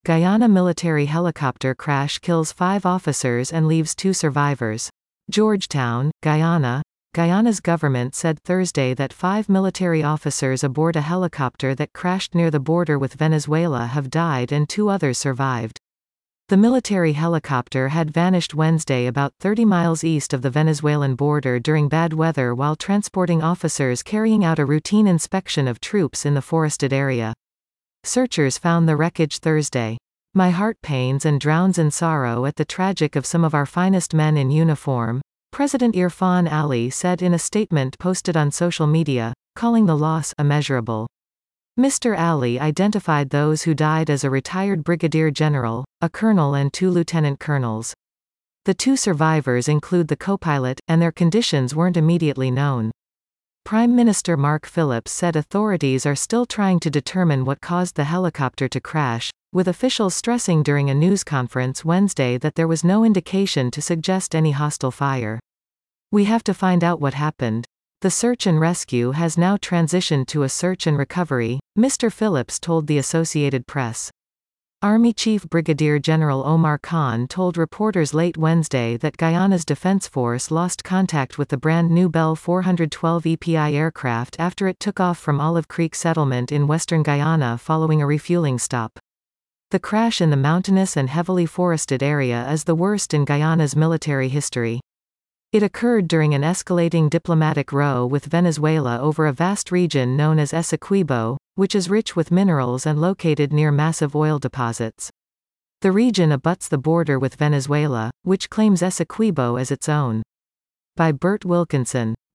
Guyana military helicopter crash kills 5 officers and leaves 2 survivors. Georgetown, Guyana. Guyana's government said Thursday that 5 military officers aboard a helicopter that crashed near the border with Venezuela have died and 2 others survived. The military helicopter had vanished Wednesday about 30 miles east of the Venezuelan border during bad weather while transporting officers carrying out a routine inspection of troops in the forested area. Searchers found the wreckage Thursday. "My heart pains and drowns in sorrow at the tragic of some of our finest men in uniform," President Irfan Ali said in a statement posted on social media, calling the loss immeasurable. Mr. Ali identified those who died as a retired brigadier general, a colonel and 2 lieutenant colonels. The 2 survivors include the co-pilot, and their conditions weren't immediately known. Prime Minister Mark Phillips said authorities are still trying to determine what caused the helicopter to crash, with officials stressing during a news conference Wednesday that there was no indication to suggest any hostile fire. "We have to find out what happened. The search and rescue has now transitioned to a search and recovery," Mr. Phillips told the Associated Press. Army Chief Brigadier General Omar Khan told reporters late Wednesday that Guyana's Defense Force lost contact with the brand-new Bell 412 EPI aircraft after it took off from Olive Creek Settlement in western Guyana following a refueling stop. The crash in the mountainous and heavily forested area is the worst in Guyana's military history. It occurred during an escalating diplomatic row with Venezuela over a vast region known as Essequibo, which is rich with minerals and located near massive oil deposits. The region abuts the border with Venezuela, which claims Essequibo as its own. By Bert Wilkinson.